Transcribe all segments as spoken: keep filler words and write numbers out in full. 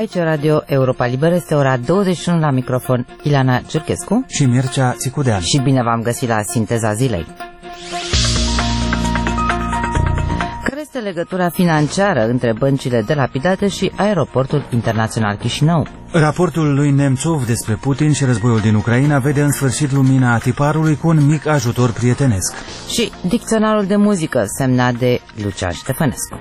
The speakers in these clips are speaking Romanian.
Aici Radio Europa Liberă, este ora douăzeci și unu, la microfon Ileana Ciurchescu și Mircea Țicudean. Și bine v-am găsit la Sinteza Zilei. Care este legătura financiară între băncile delapidate și Aeroportul Internațional Chișinău? Raportul lui Nemțov despre Putin și războiul din Ucraina vede în sfârșit lumina a tiparului cu un mic ajutor prietenesc. Și dicționarul de muzică semnat de Lucian Ștefănescu.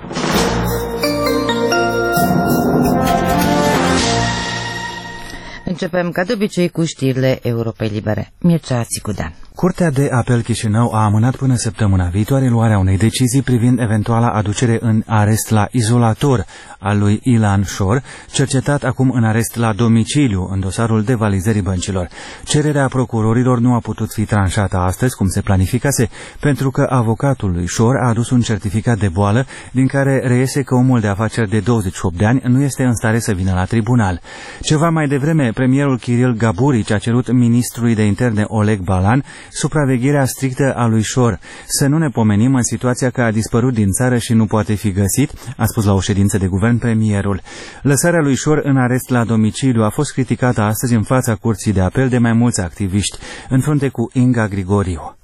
Începem ca de obicei cu știrile Europei Libere. Mircea Țicudean. Curtea de apel Chișinău a amânat până săptămâna viitoare luarea unei decizii privind eventuala aducere în arest la izolator al lui Ilan Șor, cercetat acum în arest la domiciliu în dosarul devalizării băncilor. Cererea procurorilor nu a putut fi tranșată astăzi, cum se planificase, pentru că avocatul lui Șor a adus un certificat de boală din care reiese că omul de afaceri de douăzeci și opt de ani nu este în stare să vină la tribunal. Ceva mai devreme, premierul Kiril Gaburici a cerut ministrului de interne Oleg Balan supravegherea strictă a lui Șor. Să nu ne pomenim în situația că a dispărut din țară și nu poate fi găsit, a spus la o ședință de guvern premierul. Lăsarea lui Șor în arest la domiciliu a fost criticată astăzi în fața curții de apel de mai mulți activiști, în frunte cu Inga Grigoriu.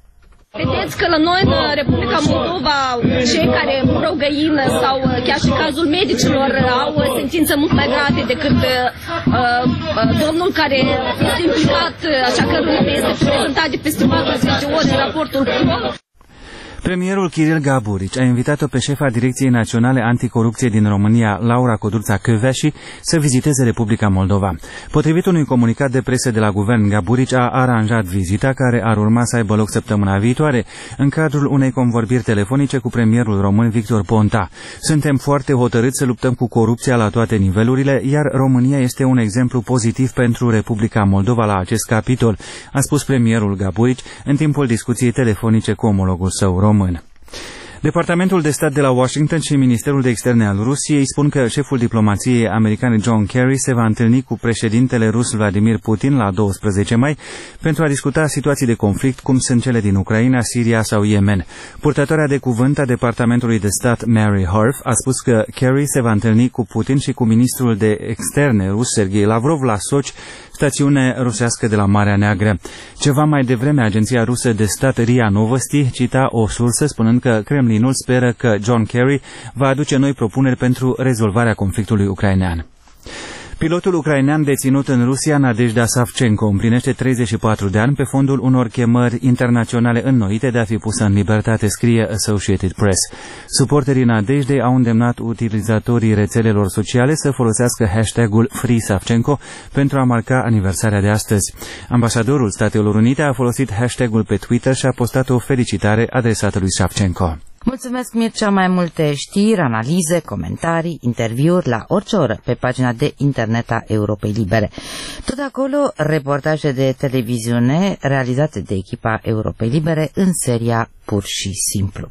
Vedeți că la noi în Republica Moldova cei care îmbrau găină sau chiar și cazul medicilor au sentință mult mai grave decât uh, domnul care este implicat, așa că nu este prezentat de peste patruzeci de ori în raportul Pro. Premierul Kiril Gaburici a invitat-o pe șefa Direcției Naționale Anticorupție din România, Laura Codruța-Căveași, să viziteze Republica Moldova. Potrivit unui comunicat de presă de la guvern, Gaburici a aranjat vizita, care ar urma să aibă loc săptămâna viitoare, în cadrul unei convorbiri telefonice cu premierul român Victor Ponta. Suntem foarte hotărâți să luptăm cu corupția la toate nivelurile, iar România este un exemplu pozitiv pentru Republica Moldova la acest capitol, a spus premierul Gaburici în timpul discuției telefonice cu omologul său român. Departamentul de stat de la Washington și Ministerul de Externe al Rusiei spun că șeful diplomației americane John Kerry se va întâlni cu președintele rus Vladimir Putin la doisprezece mai pentru a discuta situații de conflict cum sunt cele din Ucraina, Siria sau Yemen. Purtătoarea de cuvânt a Departamentului de Stat Mary Harf a spus că Kerry se va întâlni cu Putin și cu ministrul de externe rus Sergei Lavrov la Sochi, stațiune rusească de la Marea Neagră. Ceva mai devreme, agenția rusă de stat R I A Novosti cita o sursă spunând că Kremlinul speră că John Kerry va aduce noi propuneri pentru rezolvarea conflictului ucrainean. Pilotul ucrainean deținut în Rusia, Nadejda Savchenko, împlinește treizeci și patru de ani pe fondul unor chemări internaționale înnoite de a fi pusă în libertate, scrie Associated Press. Suporterii Nadejdei au îndemnat utilizatorii rețelelor sociale să folosească hashtagul Free Savchenko pentru a marca aniversarea de astăzi. Ambasadorul Statelor Unite a folosit hashtagul pe Twitter și a postat o felicitare adresată lui Savchenko. Mulțumesc, Mircea. Mai multe știri, analize, comentarii, interviuri la orice oră pe pagina de internet a Europei Libere. Tot acolo, reportaje de televiziune realizate de echipa Europei Libere în seria Pur și Simplu.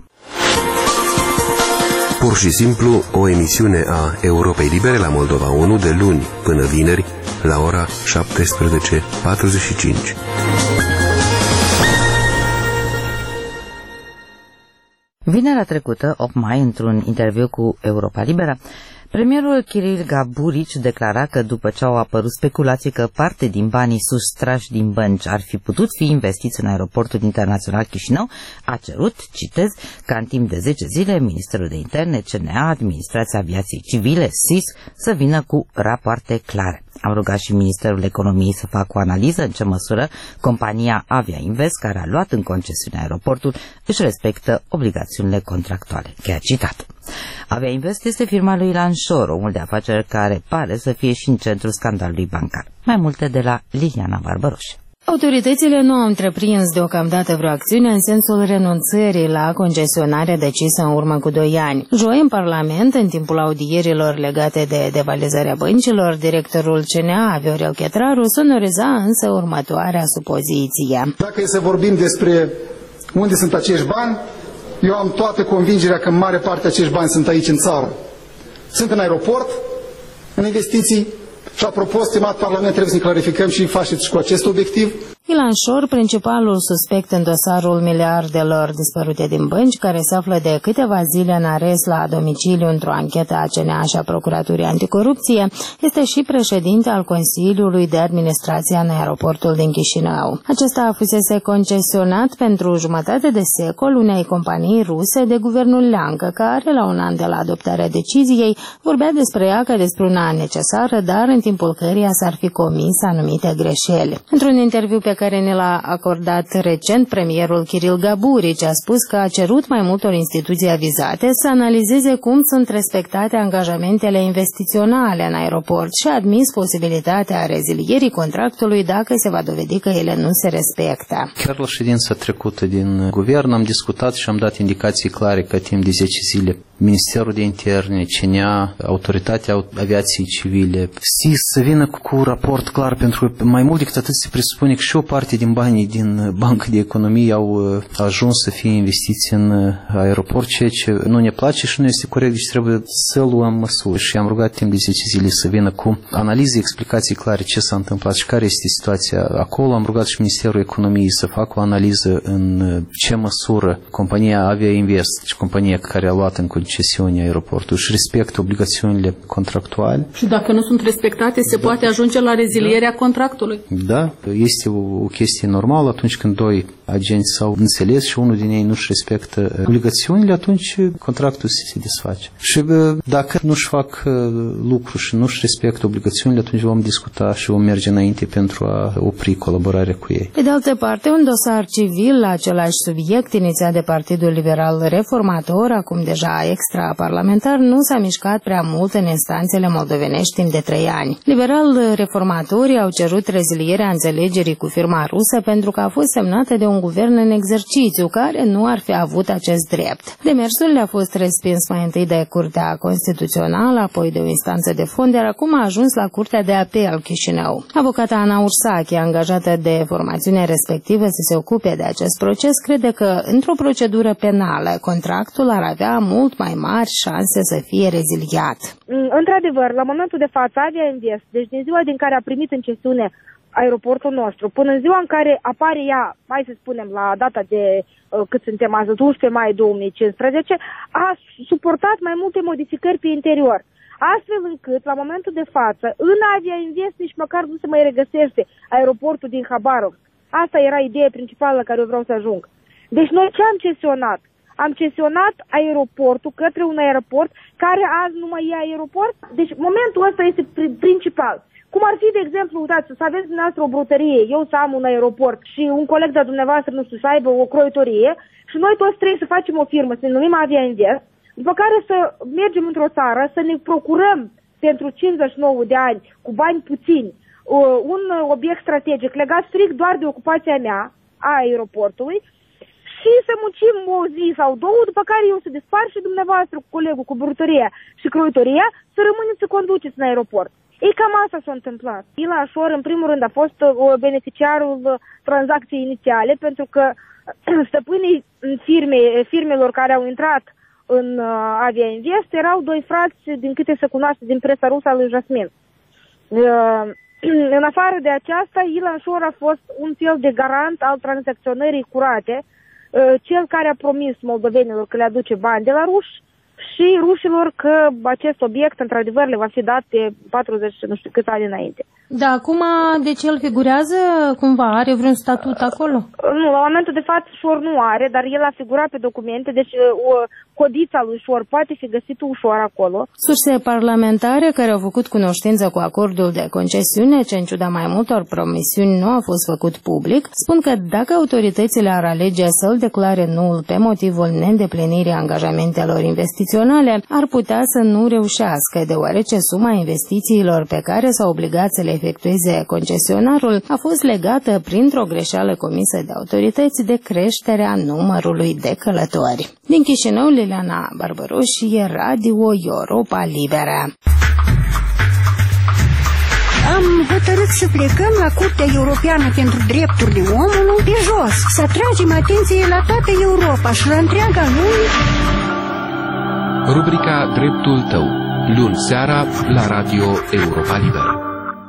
Pur și Simplu, o emisiune a Europei Libere la Moldova unu de luni până vineri la ora șaptesprezece patruzeci și cinci. Vinerea trecută, opt mai, într-un interviu cu Europa Liberă, premierul Kiril Gaburici declara că după ce au apărut speculații că parte din banii sustrași din bănci ar fi putut fi investiți în Aeroportul Internațional Chișinău, a cerut, citez, ca în timp de zece zile Ministerul de Interne, C N A, Administrația Aviației Civile, S I S, să vină cu rapoarte clare. Am rugat și Ministerul Economiei să facă o analiză în ce măsură compania Avia Invest, care a luat în concesiune aeroportul, își respectă obligațiunile contractuale. Chiar citat. Avia Invest este firma lui Ilan Șor, omul de afaceri care pare să fie și în centrul scandalului bancar. Mai multe de la Liliana Barbăroș. Autoritățile nu au întreprins deocamdată vreo acțiune în sensul renunțării la concesionarea decisă în urmă cu doi ani. Joi, în Parlament, în timpul audierilor legate de devalizarea băncilor, directorul C N A, Viorel Chetraru, sonoriza însă următoarea supoziție. Dacă e să vorbim despre unde sunt acești bani, eu am toată convingerea că în mare parte acești bani sunt aici în țară. Sunt în aeroport, în investiții. Și apropo, stimat Parlament, trebuie să ne clarificăm și faceți cu acest obiectiv. Ilan Șor, principalul suspect în dosarul miliardelor dispărute din bănci, care se află de câteva zile în arest la domiciliu într-o anchetă a C N A și a Procuraturii Anticorupție, este și președinte al Consiliului de Administrație în aeroportul din Chișinău. Acesta fusese concesionat pentru jumătate de secol unei companii ruse de guvernul Leancă, care, la un an de la adoptarea deciziei, vorbea despre ea ca despre una necesară, dar în timpul căreia s-ar fi comis anumite greșeli. Într-un interviu pe care ne l-a acordat recent premierul Kiril Gaburici, a spus că a cerut mai multor instituții avizate să analizeze cum sunt respectate angajamentele investiționale în aeroport și a admis posibilitatea rezilierii contractului dacă se va dovedi că ele nu se respectă. Chiar la ședința trecută din guvern am discutat și am dat indicații clare că timp de zece zile Ministerul de Interne, C N A, Autoritatea Aviației Civile, S I S să vină cu, cu un raport clar, pentru că mai mult decât atât se presupune că și o parte din banii din Banca de Economie au ajuns să fie investiți în aeroport, ceea ce nu ne place și nu este corect, deci trebuie să luăm măsuri. Și am rugat timp de zece zile să vină cu analize, explicații clare ce s-a întâmplat și care este situația acolo. Am rugat și Ministerul Economiei să facă o analiză în ce măsură compania Avia Invest și compania care a luat în concesiune aeroportul și respectă obligațiunile contractuale. Și dacă nu sunt respectate, se da. poate ajunge la rezilierea da. contractului. Da, este o, o chestie normală atunci când doi agenți s-au înțeles și unul din ei nu-și respectă obligațiunile, atunci contractul se desface. Și dacă nu-și fac lucru și nu-și respectă obligațiunile, atunci vom discuta și vom merge înainte pentru a opri colaborarea cu ei. Pe de altă parte, un dosar civil la același subiect, inițiat de Partidul Liberal Reformator, acum deja extraparlamentar, nu s-a mișcat prea mult în instanțele moldovenești timp de trei ani. Liberal-reformatorii au cerut rezilierea înțelegerii cu firma rusă pentru că a fost semnată de un guvern în exercițiu care nu ar fi avut acest drept. Demersul le-a fost respins mai întâi de Curtea Constituțională, apoi de o instanță de fond, iar acum a ajuns la Curtea de Apel Chișinău. Avocata Ana Ursache, angajată de formațiunea respectivă să se ocupe de acest proces, crede că într-o procedură penală contractul ar avea mult mai mari șanse să fie reziliat. Într-adevăr, la momentul de față, Avia Invest, deci din ziua din care a primit în cesiune aeroportul nostru, până în ziua în care apare ea, hai să spunem, la data de, cât suntem azi, unsprezece mai două mii cincisprezece, a suportat mai multe modificări pe interior. Astfel încât, la momentul de față, în Avia Invest nici măcar nu se mai regăsește aeroportul din Habarovsk. Asta era ideea principală la care eu vreau să ajung. Deci noi ce am cesionat? Am cesionat aeroportul către un aeroport care azi nu mai e aeroport. Deci momentul ăsta este principal. Cum ar fi, de exemplu, uitați, să aveți dumneavoastră o brutărie, eu să am un aeroport și un coleg de dumneavoastră, nu știu, să aibă o croitorie și noi toți trebuie să facem o firmă, să ne numim Avia Invest, după care să mergem într-o țară, să ne procurăm pentru cincizeci și nouă de ani, cu bani puțini, un obiect strategic legat strict doar de ocupația mea a aeroportului și să muncim o zi sau două, după care eu să dispar și dumneavoastră cu colegul, cu brutăria și croitoria, să rămâneți să conduceți în aeroport. Ei, cam asta s-a întâmplat. Ilan Șor, în primul rând, a fost beneficiarul tranzacției inițiale, pentru că stăpânii firme, firmelor care au intrat în Avia Invest erau doi frați, din câte se cunoaște din presa rusă, al lui Jasmin. În afară de aceasta, Ilan Șor a fost un fel de garant al tranzacționării curate, cel care a promis moldovenilor că le aduce bani de la ruși și rușilor că acest obiect, într-adevăr, le va fi dat de patruzeci, nu știu câți ani înainte. Da, acum, deci el figurează cumva? Are vreun statut acolo? Nu, la momentul de față Șor nu are, dar el a figurat pe documente, deci o codița lui Șor poate fi găsită ușor acolo. Surse parlamentare care au făcut cunoștință cu acordul de concesiune, ce în ciuda mai multor promisiuni nu a fost făcut public, spun că dacă autoritățile ar alege să-l declare nul pe motivul neîndeplinirii angajamentelor investiționale, ar putea să nu reușească, deoarece suma investițiilor pe care s-a obligat să le efectueze concesionarul a fost legată printr-o greșeală comisă de autorități de creșterea numărului de călători. Din Chișinău, Liliana Barbăroșie, Radio Europa Liberă. Am hotărât să plecăm la Curtea Europeană pentru Drepturile Omului pe jos, să atragem atenție la toată Europa și la întreaga lume. Rubrica Dreptul tău, luni seara la Radio Europa Liberă.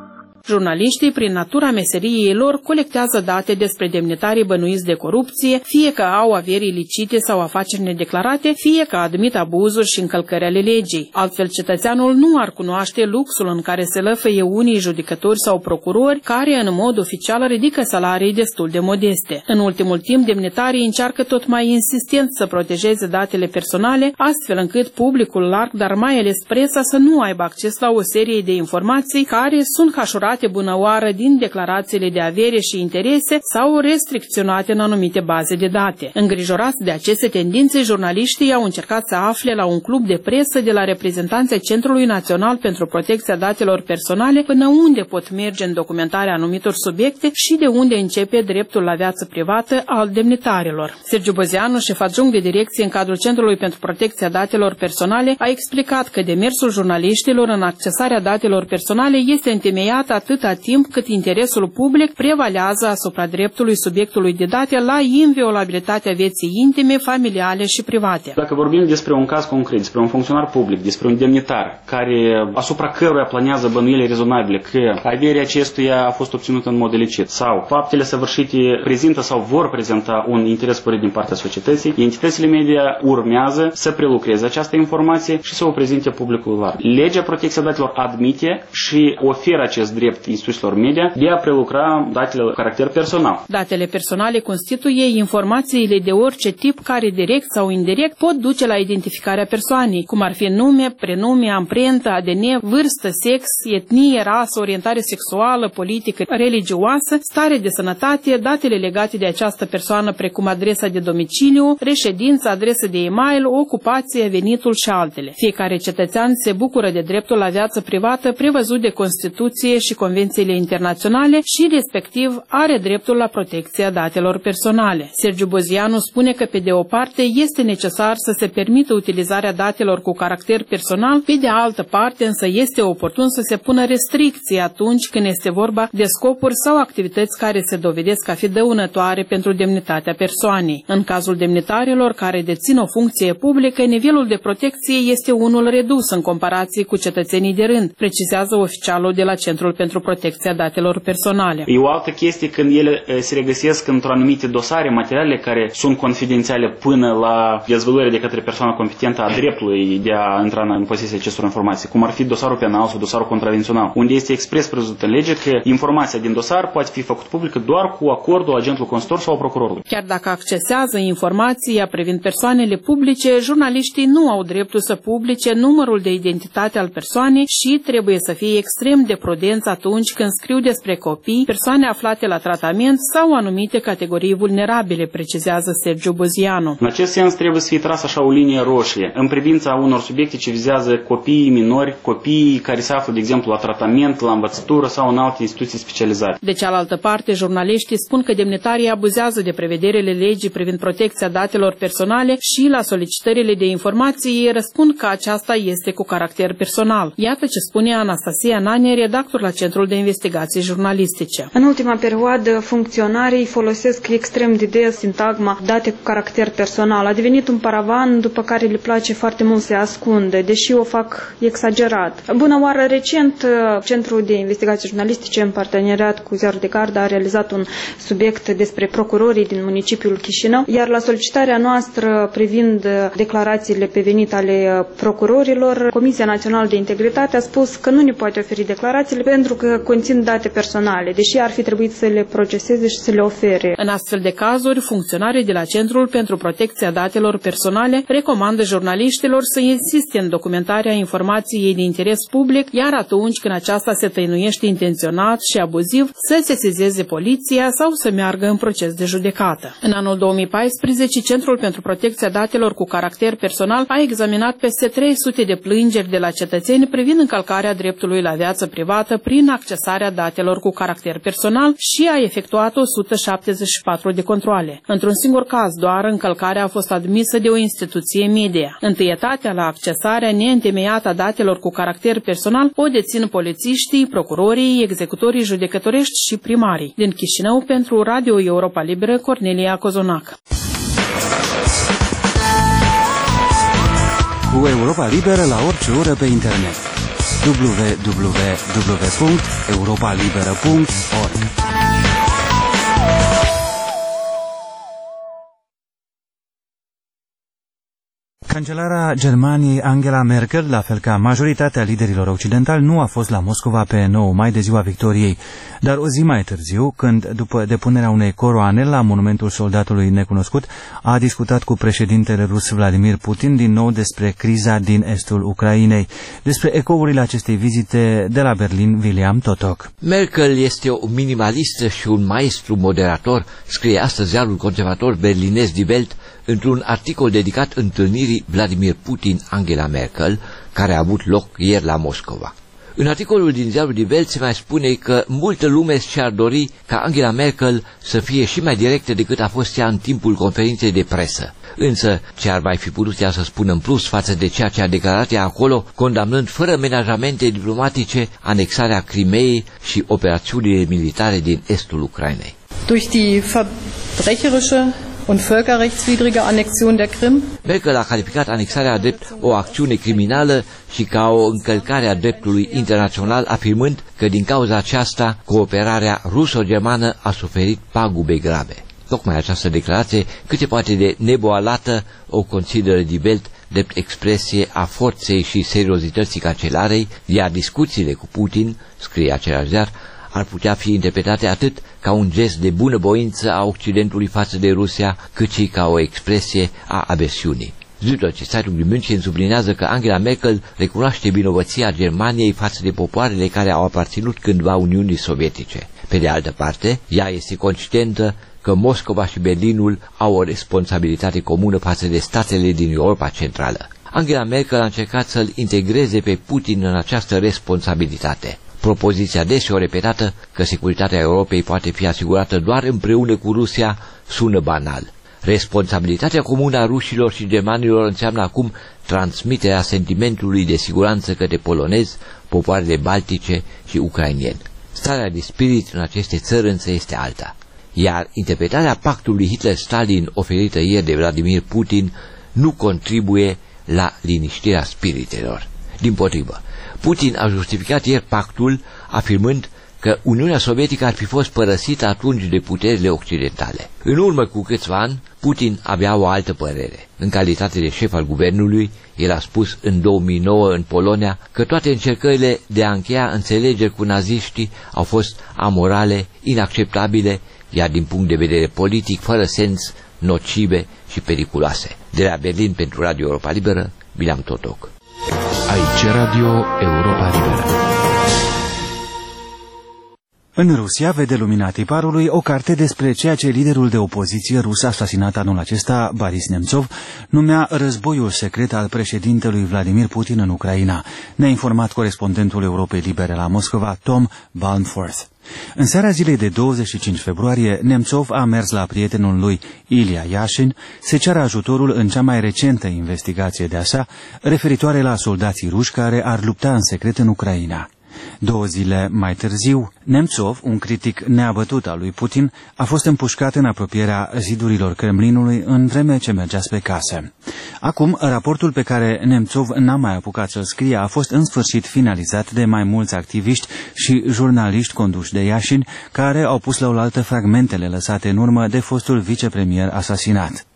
Jurnaliștii, prin natura meseriei lor, colectează date despre demnitarii bănuiți de corupție, fie că au averi ilicite sau afaceri nedeclarate, fie că admit abuzuri și încălcări ale legii. Altfel, cetățeanul nu ar cunoaște luxul în care se lăfăie unii judecători sau procurori care, în mod oficial, ridică salarii destul de modeste. În ultimul timp, demnitarii încearcă tot mai insistent să protejeze datele personale, astfel încât publicul larg, dar mai ales presa, să nu aibă acces la o serie de informații care sunt hașurate bunăoară din declarațiile de avere și interese sau restricționate în anumite baze de date. Îngrijorați de aceste tendințe, jurnaliștii au încercat să afle la un club de presă de la reprezentanții Centrului Național pentru Protecția Datelor Personale până unde pot merge în documentarea anumitor subiecte și de unde începe dreptul la viață privată al demnitarilor. Sergiu Bozianu, șef adjunct de direcție în cadrul Centrului pentru Protecția Datelor Personale, a explicat că demersul jurnaliștilor în accesarea datelor personale este întemeiat atâta timp cât interesul public prevalează asupra dreptului subiectului de date la inviolabilitatea vieții intime, familiale și private. Dacă vorbim despre un caz concret, despre un funcționar public, despre un demnitar care, asupra căruia planează bănuieli rezonabile că averea acestuia a fost obținută în mod ilicit sau faptele săvârșite prezintă sau vor prezenta un interes sporit din partea societății, entitățile media urmează să prelucreze această informație și să o prezinte publicului larg. Legea Protecției Datelor admite și oferă acest drept instituțiilor media de a prelucra datele cu caracter personal. Datele personale constituie informațiile de orice tip care direct sau indirect pot duce la identificarea persoanei, cum ar fi nume, prenume, amprentă, A D N, vârstă, sex, etnie, rasă, orientare sexuală, politică, religioasă, stare de sănătate, datele legate de această persoană precum adresa de domiciliu, reședință, adresă de e-mail, ocupație, venitul și altele. Fiecare cetățean se bucură de dreptul la viață privată prevăzut de Constituție și convențiile internaționale și, respectiv, are dreptul la protecția datelor personale. Sergiu Bozianu spune că, pe de o parte, este necesar să se permită utilizarea datelor cu caracter personal, pe de altă parte, însă, este oportun să se pună restricții atunci când este vorba de scopuri sau activități care se dovedesc a fi dăunătoare pentru demnitatea persoanei. În cazul demnitarilor care dețin o funcție publică, nivelul de protecție este unul redus în comparație cu cetățenii de rând, precizează oficialul de la Centrul pentru Protecția Datelor Personale. E o altă chestie când ele se regăsesc într-o anumite dosare, materiale care sunt confidențiale până la dezvăluirea de către persoana competentă a dreptului de a intra în posesia acestor informații, cum ar fi dosarul penal sau dosarul contravențional, unde este expres prevăzut în lege că informația din dosar poate fi făcută publică doar cu acordul agentului constor sau procurorului. Chiar dacă accesează informația privind persoanele publice, jurnaliștii nu au dreptul să publice numărul de identitate al persoanei și trebuie să fie extrem de prudenți atunci când scriu despre copii, persoane aflate la tratament sau anumite categorii vulnerabile, precizează Sergiu Bozianu. În acest sens trebuie să fie trasă așa o linie roșie în privința unor subiecte ce vizează copiii minori, copiii care se află, de exemplu, la tratament, la învățătură sau în alte instituții specializate. De cealaltă parte, jurnaliștii spun că demnitarii abuzează de prevederile legii privind protecția datelor personale și la solicitările de informații ei răspund că aceasta este cu caracter personal. Iată ce spune Anastasia Nane, redactor la Centrul de Investigații Jurnalistice. În ultima perioadă, funcționarii folosesc extrem de des sintagma date cu caracter personal. A devenit un paravan după care le place foarte mult să ascunde, deși o fac exagerat. Bună oară, recent, Centrul de Investigații Jurnalistice, în parteneriat cu Ziarul de Gardă, a realizat un subiect despre procurorii din municipiul Chișinău, iar la solicitarea noastră privind declarațiile pe venit ale procurorilor, Comisia Națională de Integritate a spus că nu ne poate oferi declarațiile pentru că conțin date personale, deși ar fi trebuit să le proceseze și să le ofere. În astfel de cazuri, funcționarii de la Centrul pentru Protecția Datelor Personale recomandă jurnaliștilor să insiste în documentarea informației de interes public, iar atunci când aceasta se tăinuiește intenționat și abuziv, să sesizeze poliția sau să meargă în proces de judecată. În anul două mii paisprezece, Centrul pentru Protecția Datelor cu caracter personal a examinat peste trei sute de plângeri de la cetățeni privind încălcarea dreptului la viață privată prin accesarea datelor cu caracter personal și a efectuat o sută șaptezeci și patru de controale. Într-un singur caz, doar încălcarea a fost admisă de o instituție media. Întâietatea la accesarea neîntemeiată a datelor cu caracter personal o dețin polițiștii, procurorii, executorii judecătorești și primarii. Din Chișinău, pentru Radio Europa Liberă, Cornelia Cozonac. Cu Europa Liberă la orice oră pe internet. w w w punct europa liberă punct org. Cancelara Germaniei Angela Merkel, la fel ca majoritatea liderilor occidentali, nu a fost la Moscova pe nouă mai de ziua victoriei, dar o zi mai târziu, când, după depunerea unei coroane la monumentul soldatului necunoscut, a discutat cu președintele rus Vladimir Putin din nou despre criza din estul Ucrainei. Despre ecourile acestei vizite de la Berlin, William Totok. Merkel este o minimalistă și un maestru moderator, scrie astăzi ziarul conservator berlinez Die Welt, într-un articol dedicat întâlnirii Vladimir Putin-Angela Merkel, care a avut loc ieri la Moscova. În articolul din ziarul Die Welt se mai spune că multă lume și-ar dori ca Angela Merkel să fie și mai directă decât a fost ea în timpul conferinței de presă. Însă, ce ar mai fi putut ea să spună în plus față de ceea ce a declarat ea acolo, condamnând fără menajamente diplomatice anexarea Crimeei și operațiunile militare din estul Ucrainei. Durch die verbrecherische und völkerrechtswidrige Annexion der Krim. Merkel a calificat anexarea drept o acțiune criminală și ca o încălcare a dreptului internațional, afirmând că din cauza aceasta cooperarea ruso-germană a suferit pagube grave. Tocmai această declarație, cât se poate de neboalată, o consideră Die Welt drept expresie a forței și seriozității cancelarei, iar discuțiile cu Putin, scrie același ziar, ar putea fi interpretate atât ca un gest de bunăvoință a Occidentului față de Rusia, cât și ca o expresie a aversiunii. Süddeutsche Zeitung din München sublinează că Angela Merkel recunoaște vinovăția Germaniei față de popoarele care au aparținut cândva Uniunii Sovietice. Pe de altă parte, ea este conștientă că Moscova și Berlinul au o responsabilitate comună față de statele din Europa Centrală. Angela Merkel a încercat să-l integreze pe Putin în această responsabilitate. Propoziția deseori repetată că securitatea Europei poate fi asigurată doar împreună cu Rusia sună banal. Responsabilitatea comună a rușilor și germanilor înseamnă acum transmiterea sentimentului de siguranță către polonezi, popoarele baltice și ucrainieni. Starea de spirit în aceste țări însă este alta, iar interpretarea pactului Hitler-Stalin oferită ieri de Vladimir Putin nu contribuie la liniștirea spiritelor. Dimpotrivă, Putin a justificat ieri pactul afirmând că Uniunea Sovietică ar fi fost părăsită atunci de puterile occidentale. În urmă cu câțiva ani, Putin avea o altă părere. În calitate de șef al guvernului, el a spus în două mii nouă în Polonia că toate încercările de a încheia înțelegeri cu naziștii au fost amorale, inacceptabile, iar din punct de vedere politic, fără sens, nocive și periculoase. De la Berlin pentru Radio Europa Liberă, William Totok. Aici Radio Europa Liberă. În Rusia vede lumina tiparului o carte despre ceea ce liderul de opoziție rus asasinat anul acesta, Boris Nemtsov, numea războiul secret al președintelui Vladimir Putin în Ucraina. Ne-a informat corespondentul Europei Libere la Moscova, Tom Balmforth. În seara zilei de douăzeci și cinci februarie, Nemtsov a mers la prietenul lui Ilya Yashin să ceară ajutorul în cea mai recentă investigație de-a sa, referitoare la soldații ruși care ar lupta în secret în Ucraina. Două zile mai târziu, Nemtsov, un critic neabătut al lui Putin, a fost împușcat în apropierea zidurilor Kremlinului în vreme ce mergea spre casă. Acum, raportul pe care Nemtsov n-a mai apucat să-l scrie a fost în sfârșit finalizat de mai mulți activiști și jurnaliști conduși de Yashin, care au pus la oaltă fragmentele lăsate în urmă de fostul vicepremier asasinat.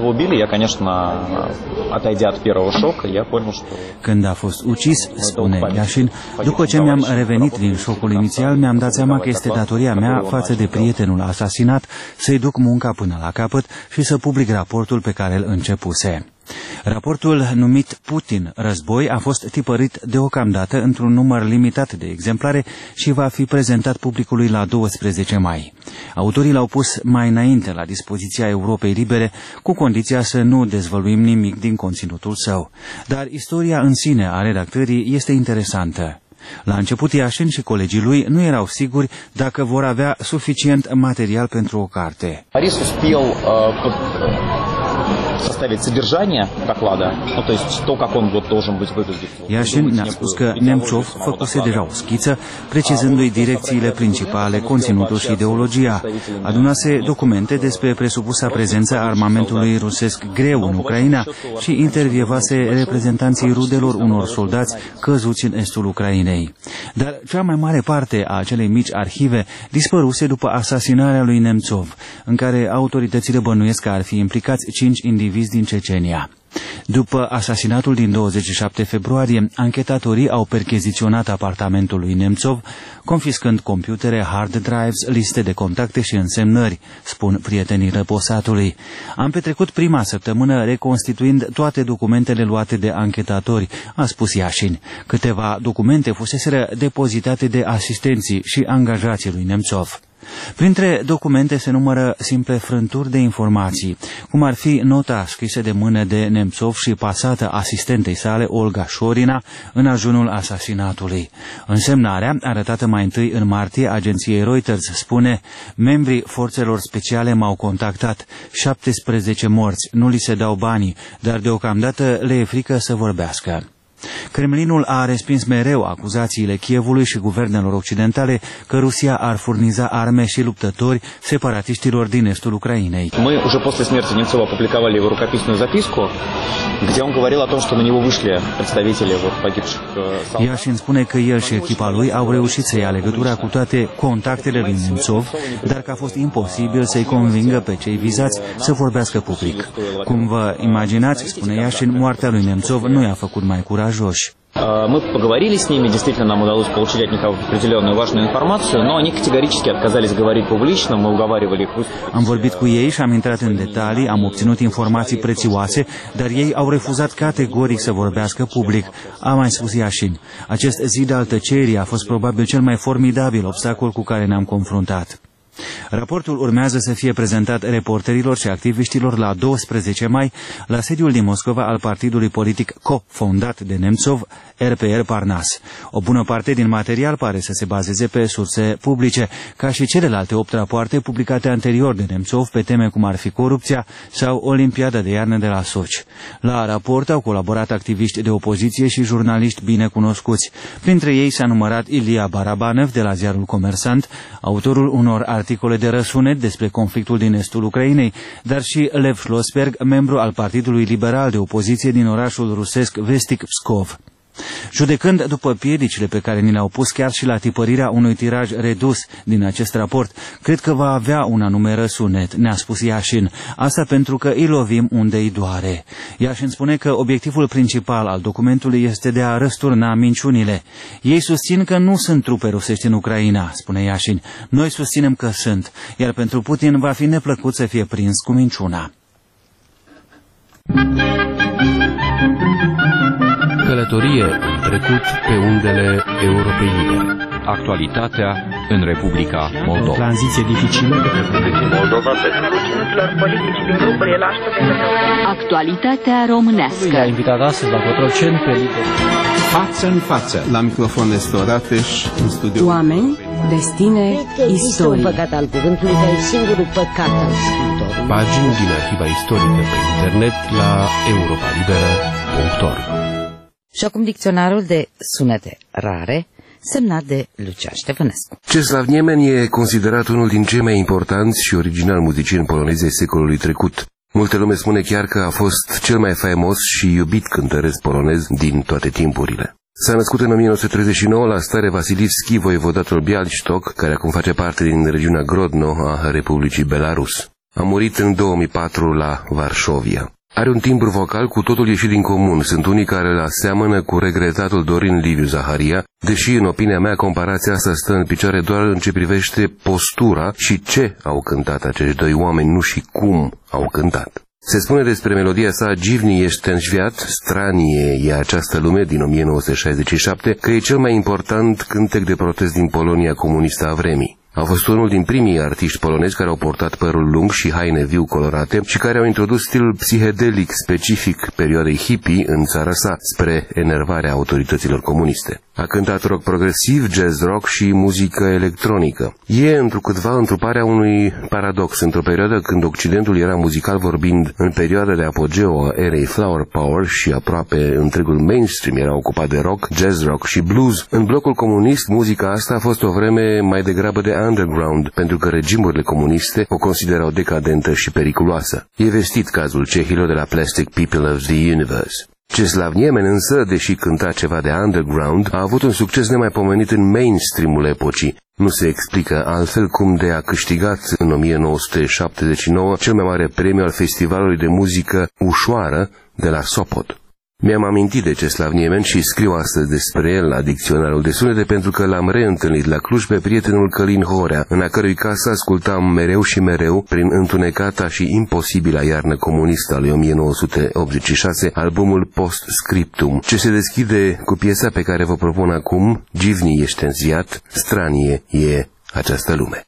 Când a fost ucis, spune Yashin, după ce mi-am revenit din șocul inițial, mi-am dat seama că este datoria mea față de prietenul asasinat să-i duc munca până la capăt și să public raportul pe care îl începuse. Raportul numit Putin Război a fost tipărit deocamdată într-un număr limitat de exemplare și va fi prezentat publicului la doisprezece mai. Autorii l-au pus mai înainte la dispoziția Europei Libere, cu condiția să nu dezvăluim nimic din conținutul său. Dar istoria în sine a redactării este interesantă. La început, Yashin și colegii lui nu erau siguri dacă vor avea suficient material pentru o carte. составить sădержание доклада, ну, то есть то, как он вот должен быть выглядеть. Iașin ne-a spus că Nemțov făcuse deja o schiță, precizându-i direcțiile principale, conținutul și ideologia. Adunase documente despre presupusa prezență a armamentului rusesc greu în Ucraina și intervievase reprezentanții rudelor unor soldați căzuți în estul Ucrainei. Dar cea mai mare parte a acelei mici arhive dispăruse după asasinarea lui Nemțov, în care autoritățile bănuiesc că ar fi implicați cinci indivizi din Cecenia. După asasinatul din douăzeci și șapte februarie, anchetatorii au percheziționat apartamentul lui Nemțov, confiscând computere, hard drives, liste de contacte și însemnări, spun prietenii răposatului. Am petrecut prima săptămână reconstituind toate documentele luate de anchetatori, a spus Iașin. Câteva documente fuseseră depozitate de asistenții și angajații lui Nemțov. Printre documente se numără simple frânturi de informații, cum ar fi nota scrisă de mână de Nemțov și pasată asistentei sale, Olga Șorina, în ajunul asasinatului. Însemnarea, arătată mai întâi în martie agenției Reuters, spune: membrii forțelor speciale m-au contactat, șaptesprezece morți, nu li se dau banii, dar deocamdată le e frică să vorbească. Kremlinul a respins mereu acuzațiile Kievului și guvernelor occidentale că Rusia ar furniza arme și luptători separatiștilor din estul Ucrainei. Мы уже после смерти Немцова опубликовали его рукописную записку, где он говорил о том, что на него вышли представители вот погибших солдат. Iașin spune că el și echipa lui au reușit să ia legătura cu toate contactele lui Nemțov, dar că a fost imposibil să-i convingă pe cei vizați să vorbească public. Cum vă imaginați, spune Iașin, moartea lui Nemțov nu i-a făcut mai curajoși. Мы поговорили с ними, действительно нам удалось получить от них определенную важную информацию, но они категорически отказались говорить публично, мы уговаривали их. Am vorbit cu ei și am intrat în detalii, am obținut informații prețioase, dar ei au refuzat categoric să vorbească public, a mai spus Iașin. Acest zid al tăcerii a fost probabil cel mai formidabil obstacol cu care ne-am confruntat. Raportul urmează să fie prezentat reporterilor și activiștilor la doisprezece mai la sediul din Moscova al partidului politic co-fondat de Nemțov, R P R Parnas. O bună parte din material pare să se bazeze pe surse publice, ca și celelalte opt rapoarte publicate anterior de Nemțov pe teme cum ar fi corupția sau Olimpiada de iarnă de la Sochi. La raport au colaborat activiști de opoziție și jurnaliști bine cunoscuți. Printre ei s-a numărat Ilia Barabanev de la ziarul Comersant, autorul unor articole de răsunet despre conflictul din estul Ucrainei, dar și Lev Schlossberg, membru al Partidului Liberal de opoziție din orașul rusesc vestic Pskov. Judecând după piedicile pe care ni le-au pus chiar și la tipărirea unui tiraj redus din acest raport, cred că va avea un anume răsunet, ne-a spus Iașin. Asta pentru că îi lovim unde îi doare. Iașin spune că obiectivul principal al documentului este de a răsturna minciunile. Ei susțin că nu sunt trupe rusești în Ucraina, spune Iașin. Noi susținem că sunt, iar pentru Putin va fi neplăcut să fie prins cu minciuna. Călătorie în trecut pe undele Europei Libere. Actualitatea în Republica Moldova. O tranziție dificilă de Republica Moldova pentru conținuturilor politici din grupul Elaștă de Actualitatea românească. A invitat astăzi la Cotroceni pe lideri. Față în față. La microfon este Orateș, în studio. Oameni, destine, istorie. Un păcat al cuvântului care e singurul păcat al scriitorului. Pagini din arhiva istorică pe internet la europa libera punct org. Și acum dicționarul de sunete rare, semnat de Lucia Ștefănescu. Czesław Niemen e considerat unul din cei mai importanți și originali muzicieni polonezi ai secolului trecut. Multe lume spune chiar că a fost cel mai faimos și iubit cântăresc polonez din toate timpurile. S-a născut în o mie nouă sute treizeci și nouă la Stare Vasilivski, voievodatul Bialystok, care acum face parte din regiunea Grodno a Republicii Belarus. A murit în două mii patru la Varșovia. Are un timbru vocal cu totul ieșit din comun. Sunt unii care îl aseamănă cu regretatul Dorin Liviu Zaharia, deși, în opinia mea, comparația asta stă în picioare doar în ce privește postura și ce au cântat acești doi oameni, nu și cum au cântat. Se spune despre melodia sa Dziwny jest ten świat, stranie e această lume, din o mie nouă sute șaizeci și șapte, că e cel mai important cântec de protest din Polonia comunistă a vremii. A fost unul din primii artiști polonezi care au portat părul lung și haine viu colorate și care au introdus stilul psihedelic specific perioadei hippie în țara sa, spre enervarea autorităților comuniste. A cântat rock progresiv, jazz rock și muzică electronică. E întrucâtva întruparea unui paradox. Într-o perioadă când Occidentul era muzical vorbind în perioada de apogeu a erei Flower Power și aproape întregul mainstream era ocupat de rock, jazz rock și blues, în blocul comunist muzica asta a fost o vreme mai degrabă de underground, pentru că regimurile comuniste o considerau decadentă și periculoasă. E vestit cazul cehilor de la Plastic People of the Universe. Czeslaw Niemen însă, deși cânta ceva de underground, a avut un succes nemaipomenit în mainstream-ul epocii. Nu se explică altfel cum de a câștigat în o mie nouă sute șaptezeci și nouă cel mai mare premiu al festivalului de muzică ușoară de la Sopot. Mi-am amintit de Czeslaw Niemen și scriu astăzi despre el la Dicționarul de Sunete pentru că l-am reîntâlnit la Cluj pe prietenul Călin Horea, în a cărui casă ascultam mereu și mereu, prin întunecata și imposibila iarnă comunistă a lui o mie nouă sute optzeci și șase, albumul Post-Scriptum, ce se deschide cu piesa pe care vă propun acum, Dziwni ești ten zviat, stranie e această lume.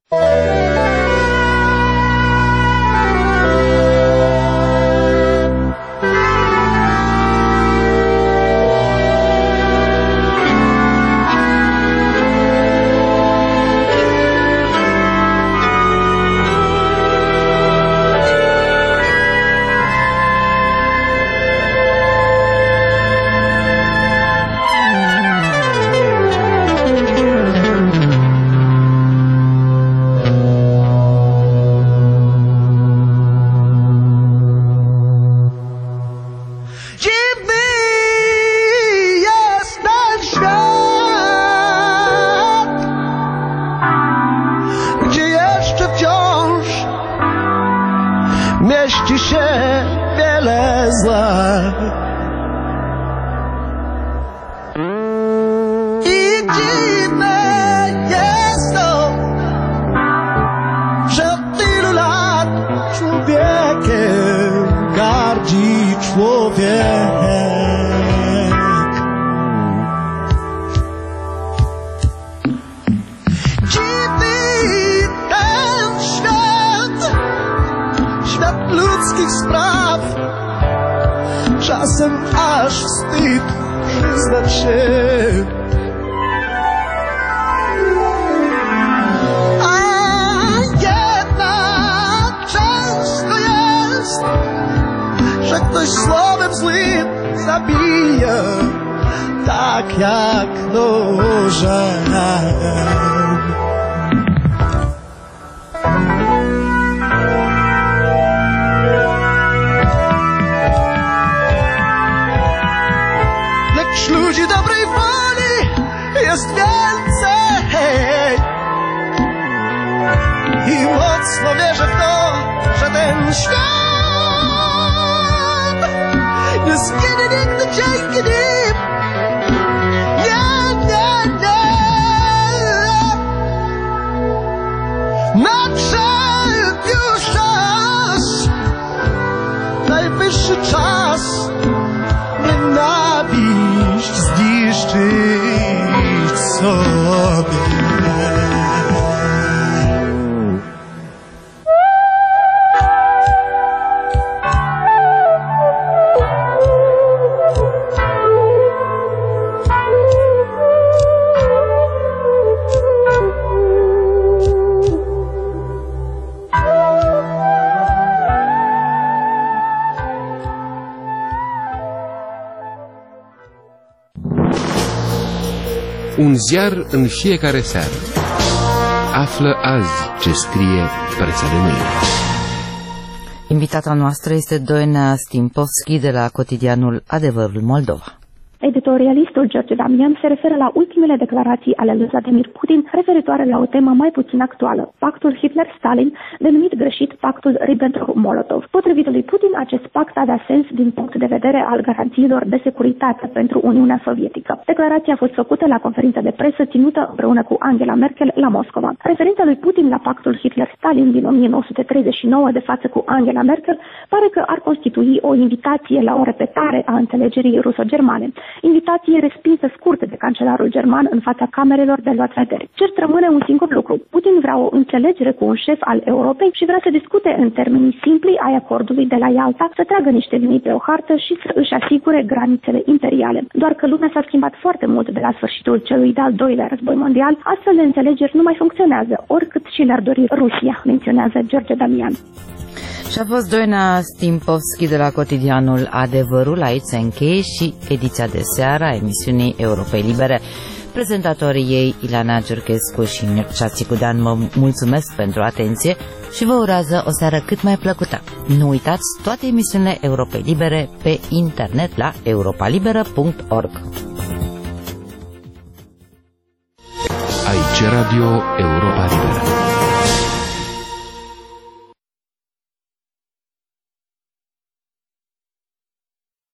Czasem aż wstyd przyznać się. A jednak często jest, że ktoś słowem złym zabija, tak jak nożem. Ludzi dobrej woli jest więcej i mocno wierzę w to, że ten świat nie zginie nigdy dzięki nim. Nie, nie, nie. Nadszedł już czas, najwyższy czas, by nabić, zniszczyć sobie. Un ziar în fiecare seară. Află azi ce scrie presa de mâine. Invitata noastră este Doina Stimpovski de la cotidianul Adevărul Moldova. Editorialistul George Damian se referă la ultimele declarații ale lui Vladimir Putin referitoare la o temă mai puțin actuală, pactul Hitler-Stalin, denumit greșit pactul Ribbentrop-Molotov. Potrivit lui Putin, acest pact avea sens din punct de vedere al garanțiilor de securitate pentru Uniunea Sovietică. Declarația a fost făcută la conferința de presă ținută împreună cu Angela Merkel la Moscova. Referința lui Putin la pactul Hitler-Stalin din o mie nouă sute treizeci și nouă de față cu Angela Merkel pare că ar constitui o invitație la o repetare a înțelegerii ruso-germane. invitație respinsă scurt de cancelarul german în fața camerelor de luat vedere. Cert rămâne un singur lucru. Putin vrea o înțelegere cu un șef al Europei și vrea să discute în termenii simpli ai acordului de la Ialta, să tragă niște linii pe o hartă și să își asigure granițele imperiale. Doar că lumea s-a schimbat foarte mult de la sfârșitul celui de-al doilea război mondial, astfel de înțelegeri nu mai funcționează, oricât și le-ar dori Rusia, menționează George Damian. Și a fost Doina Stimpovski de la cotidianul Adevărul. Aici se încheie și ediția de seară a emisiunii Europei Libere. Prezentatorii ei, Ileana Giurchescu și Mircea Țicudean, mă mulțumesc pentru atenție și vă urează o seară cât mai plăcută. Nu uitați toate emisiunile Europei Libere pe internet la europalibera punct org. Aici Radio Europa Liberă.